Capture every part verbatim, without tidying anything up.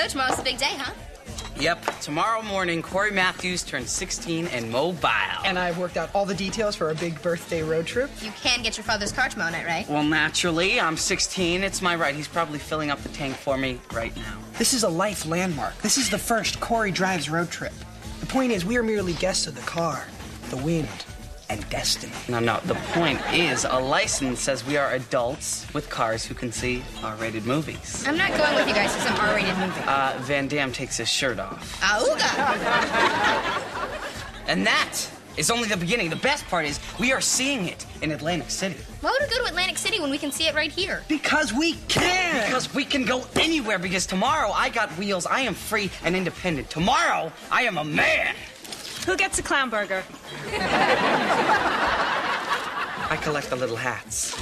So tomorrow's the big day, huh? Yep. Tomorrow morning, Corey Matthews turns sixteen and mobile. And I've worked out all the details for our big birthday road trip. You can get your father's car tomorrow night, right? Well, naturally, I'm sixteen. It's my right. He's probably filling up the tank for me right now. This is a life landmark. This is the first Corey Drives road trip. The point is, we are merely guests of the car, the wind, and destiny. No, no. The point is, a license says we are adults with cars who can see R-rated movies. I'm not going with you guys to some R-rated movie. Uh, Van Damme takes his shirt off. Auga! And that is only the beginning. The best part is we are seeing it in Atlantic City. Why would we go to Atlantic City when we can see it right here? Because we can! Because we can go anywhere, because tomorrow I got wheels. I am free and independent. Tomorrow, I am a man. Who gets a clown burger? I collect the little hats.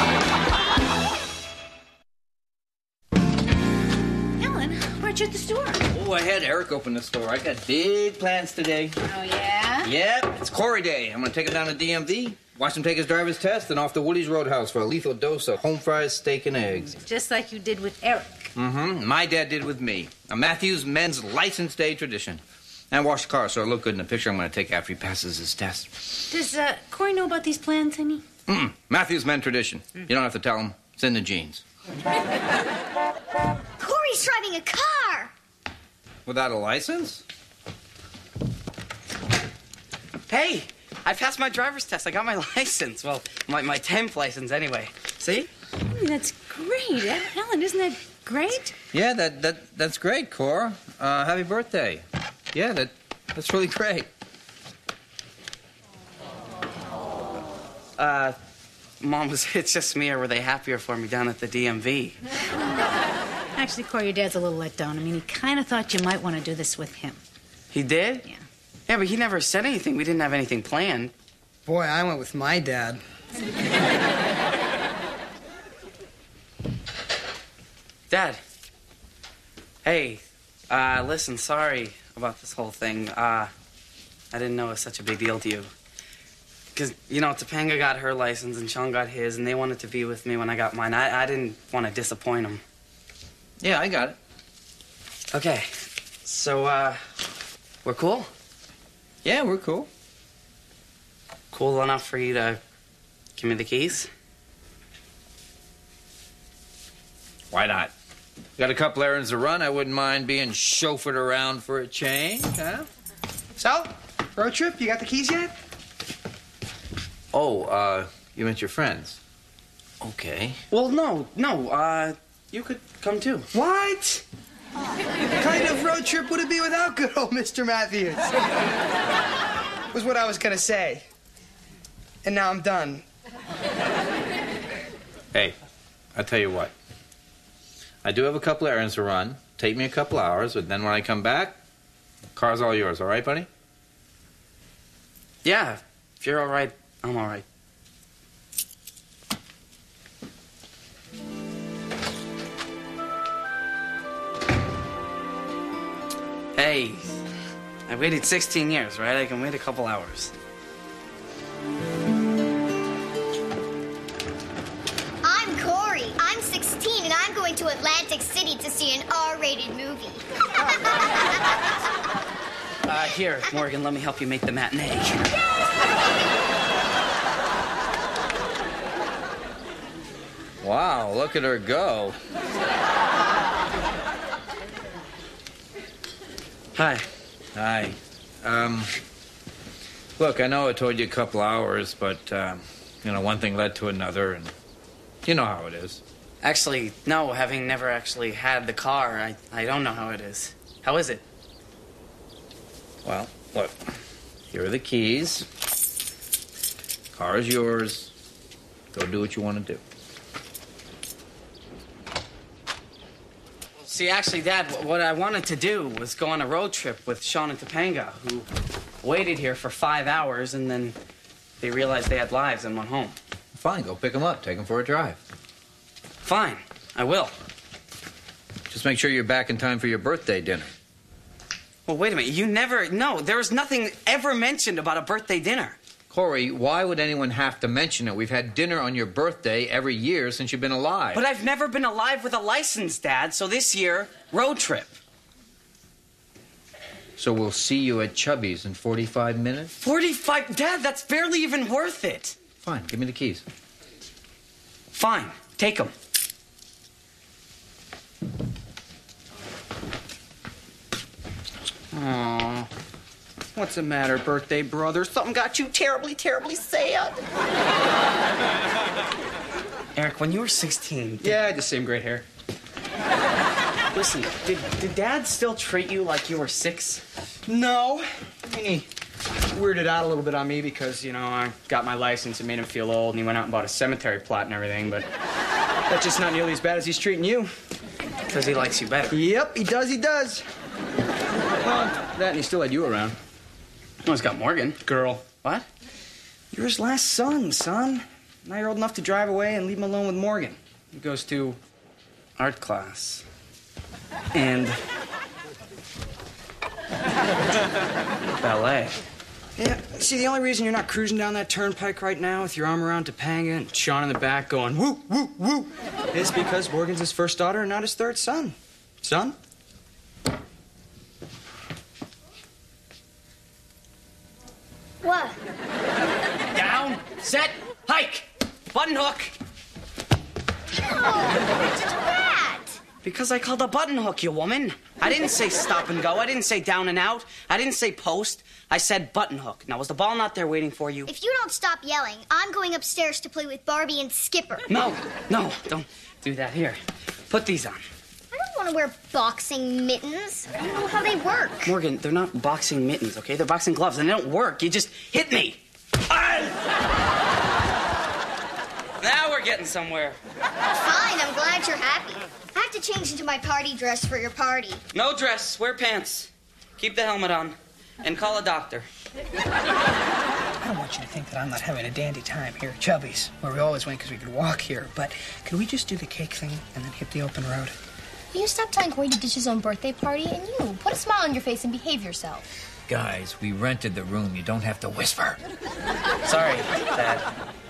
Ellen, weren't you at the store? Oh, I had Eric open the store. I got big plans today. Oh, yeah? Yep, it's Corey Day. I'm gonna take him down to D M V, watch him take his driver's test, and off to Woody's Roadhouse for a lethal dose of home fries, steak, and eggs. Just like you did with Eric. Mm-hmm. My dad did with me. A Matthews Men's License Day tradition. And wash the car so it'll look good in the picture I'm gonna take after he passes his test. Does uh, Corey know about these plans, honey? Mm-mm. Matthews Men tradition. You don't have to tell him. It's in the genes. Corey's driving a car! Without a license? Hey, I passed my driver's test. I got my license. Well, my, my temp license anyway. See? I mean, that's great. Ellen, isn't that great? Yeah, that, that that's great, Cora. Uh, happy birthday. Yeah, that that's really great. Uh, Mom, was it just me, or were they happier for me down at the D M V? Actually, Corey, your dad's a little let down. I mean, he kind of thought you might want to do this with him. He did? Yeah. Yeah, but he never said anything. We didn't have anything planned. Boy, I went with my dad. Dad. Hey, uh, listen, sorry about this whole thing. Uh, I didn't know it was such a big deal to you. Because, you know, Topanga got her license and Sean got his, and they wanted to be with me when I got mine. I, I didn't want to disappoint them. Yeah, I got it. Okay, so, uh, we're cool? Yeah, we're cool. Cool enough for you to give me the keys? Why not? Got a couple errands to run. I wouldn't mind being chauffeured around for a change, huh? So, road trip, you got the keys yet? Oh, uh, you meant your friends. Okay. Well, no, no, uh, you could come too. What? What kind of road trip would it be without good old Mister Matthews? Was what I was gonna say. And now I'm done. Hey, I'll tell you what. I do have a couple errands to run. Take me a couple hours, but then when I come back, car's all yours, all right, buddy? Yeah, if you're all right, I'm all right. Hey, I waited sixteen years, right? I can wait a couple hours. I'm Corey. I'm sixteen, and I'm going to Atlantic City to see an R-rated movie. Uh, here, Morgan, let me help you make the matinee. Wow, look at her go. Hi. Hi. Um, look, I know I told you a couple hours, but, um, you know, one thing led to another, and you know how it is. Actually, no, having never actually had the car, I, I don't know how it is. How is it? Well, look, here are the keys. Car is yours. Go do what you want to do. See, actually, Dad, what I wanted to do was go on a road trip with Sean and Topanga, who waited here for five hours, and then they realized they had lives and went home. Fine, go pick them up. Take them for a drive. Fine, I will. Just make sure you're back in time for your birthday dinner. Well, wait a minute. You never... No, there was nothing ever mentioned about a birthday dinner. Corey, why would anyone have to mention it? We've had dinner on your birthday every year since you've been alive. But I've never been alive with a license, Dad, so this year, road trip. So we'll see you at Chubby's in forty-five minutes? forty-five? Dad, that's barely even worth it. Fine, give me the keys. Fine, take them. Aww. What's the matter, birthday brother? Something got you terribly, terribly sad. Eric, when you were sixteen... Did... Yeah, I had the same great hair. Listen, did, did Dad still treat you like you were six? No. He weirded out a little bit on me because, you know, I got my license and made him feel old, and he went out and bought a cemetery plot and everything, but that's just not nearly as bad as he's treating you. Because he likes you better. Yep, he does, he does. Well, that and he still had you around. Oh, he's got Morgan. Girl. What? You're his last son, son. Now you're old enough to drive away and leave him alone with Morgan. He goes to Art class. and Ballet. yeah. See, the only reason you're not cruising down that turnpike right now with your arm around Topanga and Sean in the back going woo woo woo is because Morgan's his first daughter and not his third son. Son? What? Down, set, hike, button hook. Oh, why'd you do that? Because I called a button hook, you woman. I didn't say stop and go. I didn't say down and out. I didn't say post. I said button hook. Now, was the ball not there waiting for you? If you don't stop yelling, I'm going upstairs to play with Barbie and Skipper. No, no, don't do that. Here, put these on. I don't want to wear boxing mittens. I don't know how they work. Morgan, they're not boxing mittens, okay? They're boxing gloves, and they don't work. You just hit me. Ah! Now we're getting somewhere. Fine, I'm glad you're happy. I have to change into my party dress for your party. No dress. Wear pants. Keep the helmet on. And call a doctor. I don't want you to think that I'm not having a dandy time here at Chubby's, where we always went because we could walk here. But could we just do the cake thing and then hit the open road? Will you stop telling Corey to ditch his own birthday party? And you, put a smile on your face and behave yourself. Guys, we rented the room. You don't have to whisper. Sorry, Dad.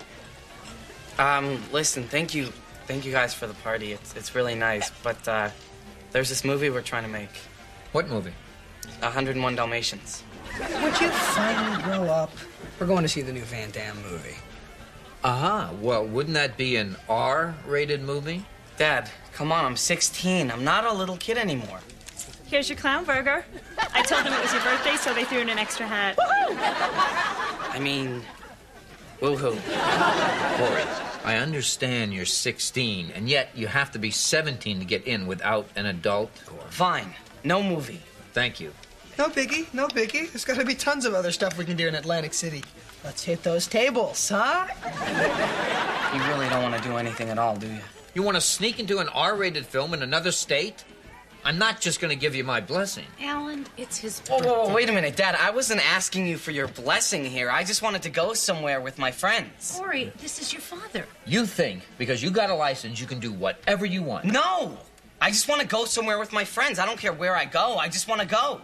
Um, listen, thank you. Thank you guys for the party. It's it's really nice. But, uh, there's this movie we're trying to make. What movie? one oh one Dalmatians. Would you finally grow up? We're going to see the new Van Damme movie. Uh-huh. Well, wouldn't that be an R-rated movie? Dad, come on, I'm sixteen. I'm not a little kid anymore. Here's your clown burger. I told them it was your birthday, so they threw in an extra hat. I mean, woohoo. Corey, I understand you're sixteen, and yet you have to be seventeen to get in without an adult. Fine, no movie. Thank you. No biggie, no biggie. There's got to be tons of other stuff we can do in Atlantic City. Let's hit those tables, huh? You really don't want to do anything at all, do you? You want to sneak into an R-rated film in another state? I'm not just going to give you my blessing. Alan, it's his Whoa, birthday. whoa, whoa, wait a minute, Dad. I wasn't asking you for your blessing here. I just wanted to go somewhere with my friends. Corey, this is your father. You think because you got a license you can do whatever you want. No! I just want to go somewhere with my friends. I don't care where I go. I just want to go.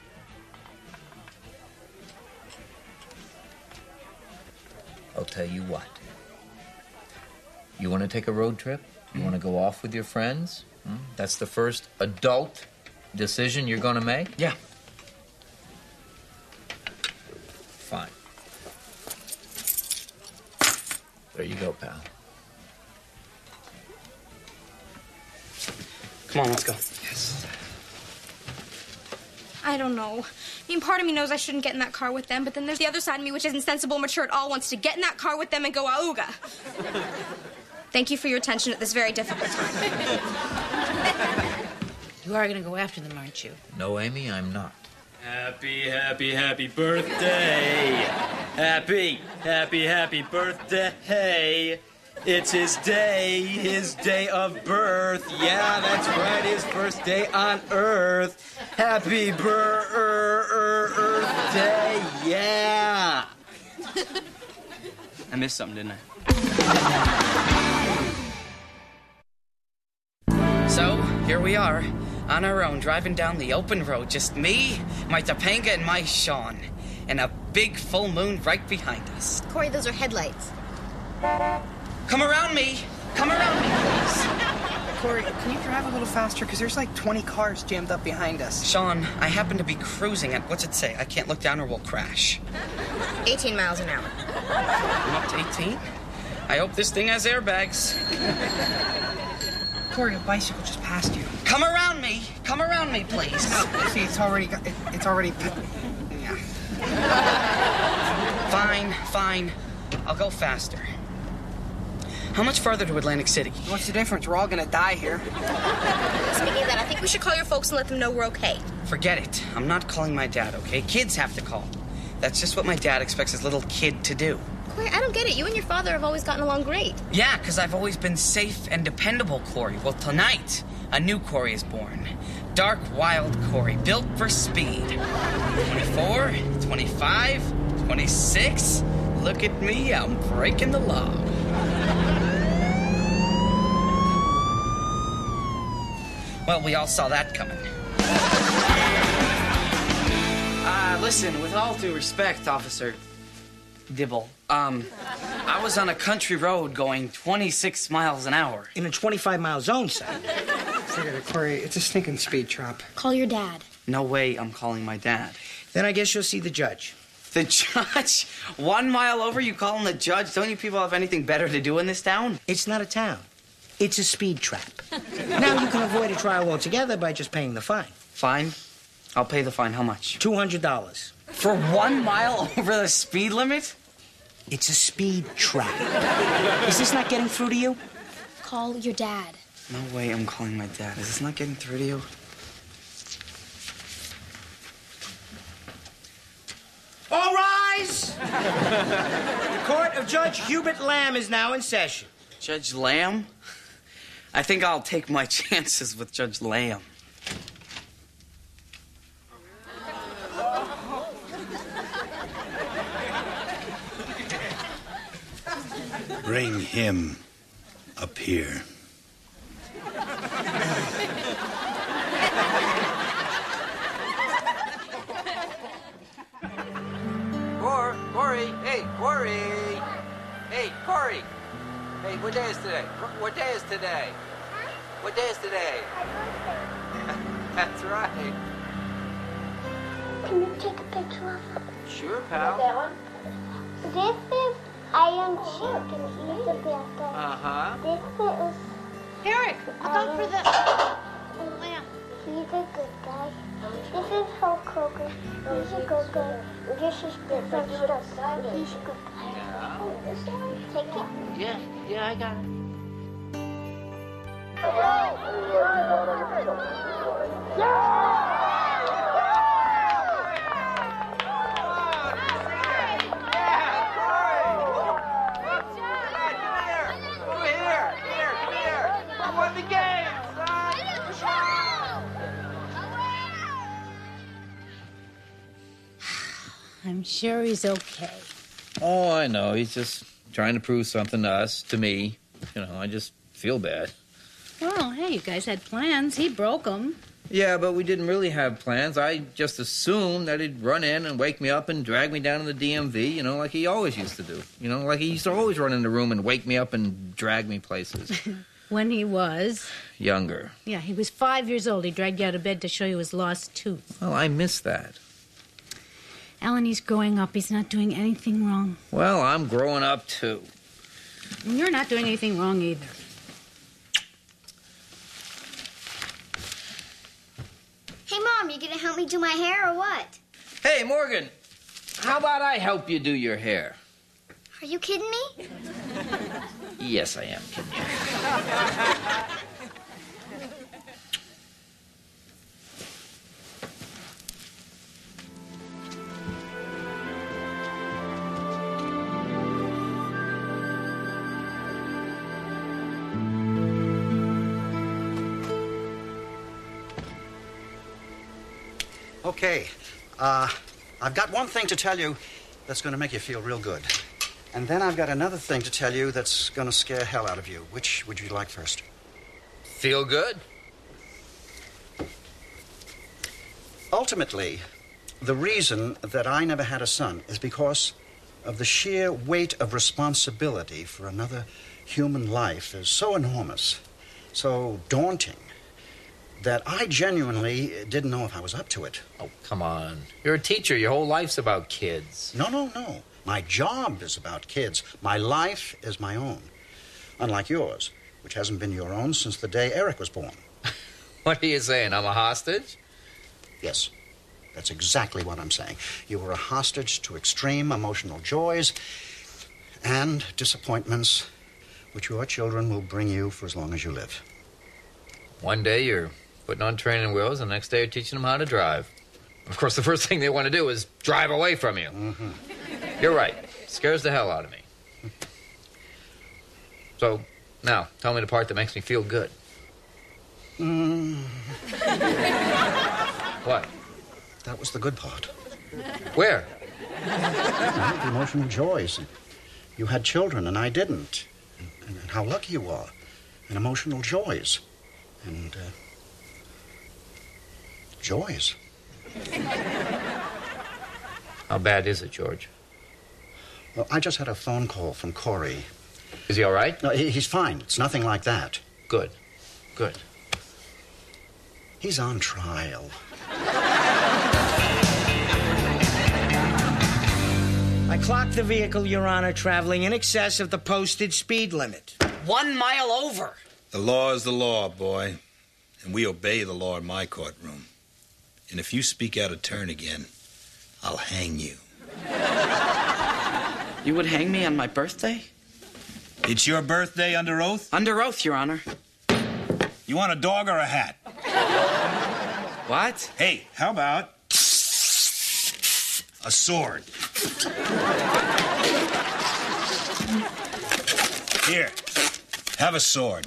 I'll tell you what. You want to take a road trip? You want to go off with your friends? Hmm? That's the first adult decision you're going to make? Yeah. Fine. There you go, pal. Come on, let's go. Yes. I don't know. I mean, part of me knows I shouldn't get in that car with them, but then there's the other side of me which isn't sensible, mature at all, wants to get in that car with them and go auga. Thank you for your attention at this very difficult time. You are going to go after them, aren't you? No, Amy, I'm not. Happy, happy, happy birthday. Happy, happy, happy birthday. It's his day, his day of birth. Yeah, that's right, his first day on Earth. Happy birthday, yeah. I missed something, didn't I? So, here we are, on our own, driving down the open road. Just me, my Topanga, and my Sean. And a big full moon right behind us. Corey, those are headlights. Come around me. Come around me, please. Corey, can you drive a little faster? Because there's like twenty cars jammed up behind us. Sean, I happen to be cruising at, what's it say? I can't look down or we'll crash. eighteen miles an hour. I'm up to eighteen? I hope this thing has airbags. Corey, a bicycle just passed you. Come around me. Come around me, please. See, it's already, got- it, it's already, yeah. Fine, fine. I'll go faster. How much farther to Atlantic City? What's the difference? We're all gonna die here. Speaking of that, I think we should call your folks and let them know we're okay. Forget it. I'm not calling my dad, okay? Kids have to call. That's just what my dad expects his little kid to do. Corey, I don't get it. You and your father have always gotten along great. Yeah, because I've always been safe and dependable, Corey. Well, tonight, a new Corey is born. Dark, wild Corey, built for speed. twenty-four, twenty-five, twenty-six. Look at me, I'm breaking the law. Well, we all saw that coming. Uh, listen, with all due respect, Officer Dibble, um, I was on a country road going twenty-six miles an hour. In a twenty-five mile zone, son. Forget it, Corey. It's a stinking speed trap. Call your dad. No way I'm calling my dad. Then I guess you'll see the judge. The judge? One mile over, you calling the judge? Don't you people have anything better to do in this town? It's not a town. It's a speed trap. Now you can avoid a trial altogether by just paying the fine. Fine. I'll pay the fine. How much? two hundred dollars. For one mile over the speed limit? It's a speed trap. Is this not getting through to you? Call your dad. No way I'm calling my dad. Is this not getting through to you? All rise! The court of Judge Hubert Lamb is now in session. Judge Lamb? I think I'll take my chances with Judge Lamb. Bring him up here. Cor- Corey, hey, Corey. Hey, Corey. Hey, what day is today? What- What day is today? What day is today? That's right. Can you take a picture of him? Sure, pal. That one? This is Iron Chicken. He's a bad guy. Uh-huh. This is... Eric, look out for the lamp. He's a good guy. This is Hulk Hogan. He's a good guy. This is different stuff. He's a good guy. Yeah. Take it. Yeah, yeah, I got it. I'm sure he's okay. Oh, I know. He's just trying to prove something to us, to me. You know, I just feel bad. Well, hey, you guys had plans. He broke them. Yeah, but we didn't really have plans. I just assumed that he'd run in and wake me up and drag me down to the D M V, you know, like he always used to do. You know, like he used to always run in the room and wake me up and drag me places. When he was. Younger. Yeah, he was five years old. He dragged you out of bed to show you his lost tooth. Well, I miss that. Alan, he's growing up. He's not doing anything wrong. Well, I'm growing up, too. And you're not doing anything wrong either. Hey, Mom, you gonna help me do my hair or what? Hey, Morgan, how about I help you do your hair? Are you kidding me? Yes, I am kidding you. Okay, uh, I've got one thing to tell you that's going to make you feel real good. And then I've got another thing to tell you that's going to scare hell out of you. Which would you like first? Feel good? Ultimately, the reason that I never had a son is because of the sheer weight of responsibility for another human life is so enormous so daunting, that I genuinely didn't know if I was up to it. Oh, come on. You're a teacher. Your whole life's about kids. No, no, no. My job is about kids. My life is my own. Unlike yours, which hasn't been your own since the day Eric was born. What are you saying? I'm a hostage? Yes, that's exactly what I'm saying. You were a hostage to extreme emotional joys and disappointments which your children will bring you for as long as you live. One day you're putting on training wheels, and the next day you're teaching them how to drive. Of course, the first thing they want to do is drive away from you. Mm-hmm. You're right. It scares the hell out of me. So, now, tell me the part that makes me feel good. Mm. What? That was the good part. Where? Well, the emotional joys. You had children, and I didn't. And, and how lucky you are. And emotional joys. And, uh, joys. How bad is it, George? Well, I just had a phone call from Corey. Is he all right? No, he, he's fine. It's nothing like that. Good. Good. He's on trial. I clocked the vehicle, Your Honor, traveling in excess of the posted speed limit. One mile over. The law is the law, boy. And we obey the law in my courtroom. And if you speak out of turn again, I'll hang you. You would hang me on my birthday? It's your birthday under oath? Under oath, Your Honor. You want a dog or a hat? What? Hey, how about a sword? Here, have a sword.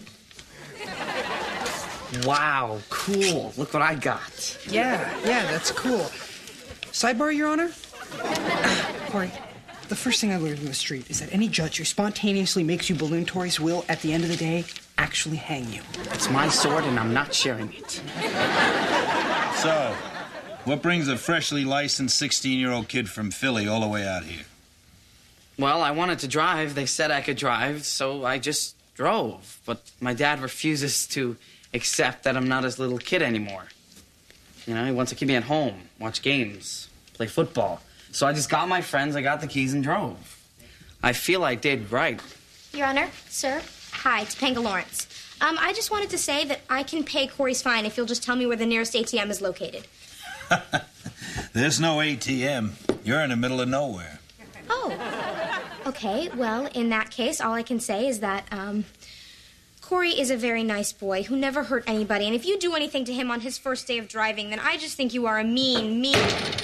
Wow, cool. Look what I got. Yeah, yeah, that's cool. Sidebar, Your Honor? Corey, the first thing I learned in the street is that any judge who spontaneously makes you balloon toys will, at the end of the day, actually hang you. It's my sword, and I'm not sharing it. So, what brings a freshly licensed sixteen-year-old kid from Philly all the way out here? Well, I wanted to drive. They said I could drive, so I just drove. But my dad refuses to accept that I'm not his little kid anymore. You know, he wants to keep me at home, watch games, play football. So I just got my friends, I got the keys, and drove. I feel I did right. Your Honor, sir, hi, Topanga Lawrence. Um, I just wanted to say that I can pay Corey's fine if you'll just tell me where the nearest A T M is located. There's no A T M. You're in the middle of nowhere. Oh. Okay, well, in that case, all I can say is that, um, Corey is a very nice boy who never hurt anybody, and if you do anything to him on his first day of driving, then I just think you are a mean, mean...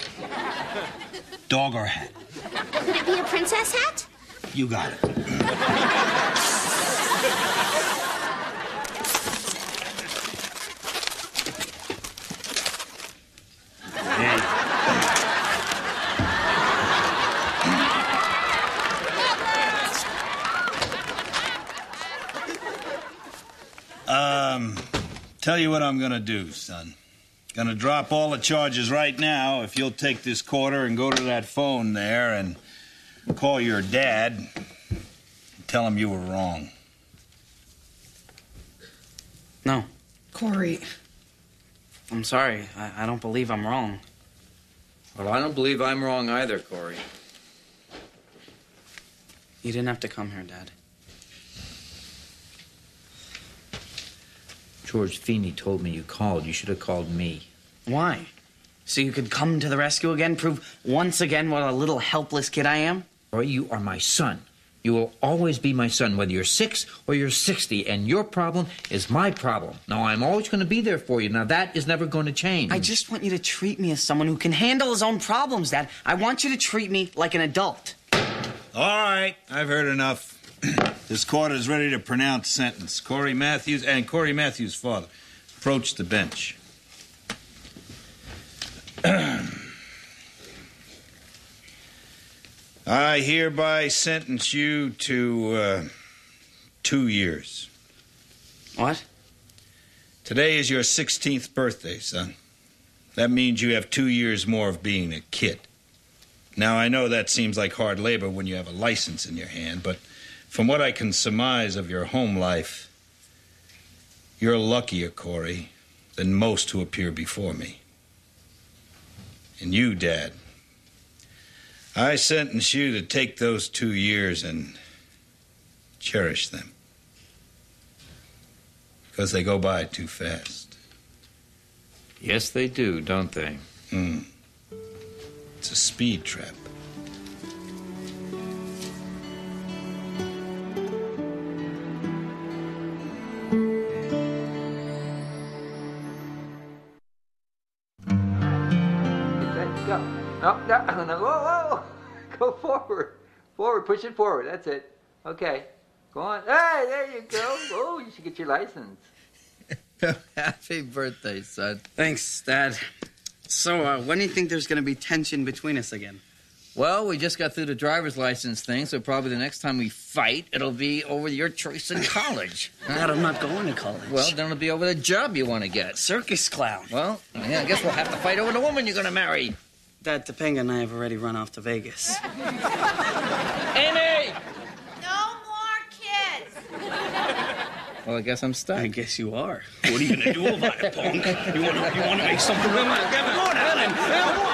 Dog or hat? Could it be a princess hat? You got it. Um, tell you what I'm gonna do, son. Gonna drop all the charges right now if you'll take this quarter and go to that phone there and call your dad and tell him you were wrong. No. Corey. I'm sorry. I, I don't believe I'm wrong. Well, I don't believe I'm wrong either, Corey. You didn't have to come here, Dad. George Feeney told me you called. You should have called me. Why? So you could come to the rescue again, prove once again what a little helpless kid I am? Roy, you are my son. You will always be my son, whether you're six or you're sixty, and your problem is my problem. Now, I'm always going to be there for you. Now, that is never going to change. I just want you to treat me as someone who can handle his own problems, Dad. I want you to treat me like an adult. All right, I've heard enough. This court is ready to pronounce sentence. Corey Matthews and Corey Matthews' father. Approach the bench. I hereby sentence you to uh, two years. What? Today is your sixteenth birthday, son. That means you have two years more of being a kid. Now, I know that seems like hard labor when you have a license in your hand, but from what I can surmise of your home life, You're luckier, Corey, than most who appear before me. And you, Dad, I sentence you to take those two years and cherish them. Because they go by too fast. Yes, they do, don't they? Hmm. It's a speed trap. Go. No, no, no, whoa, whoa. Go forward. Forward, push it forward. That's it. Okay. Go on. Hey, there you go. Oh, you should get your license. Happy birthday, son. Thanks, Dad. So, uh, when do you think there's going to be tension between us again? Well, we just got through the driver's license thing, so probably the next time we fight, it'll be over your choice in college. Dad, I'm not going to college. Well, then it'll be over the job you want to get. Circus clown. Well, yeah, I guess we'll have to fight over the woman you're going to marry. Dad, Topanga and I have already run off to Vegas. Amy! No more kids. Well, I guess I'm stuck. I guess you are. What are you going to do about it, punk? You want to you want to make something of it? Come on, Helen. Come on.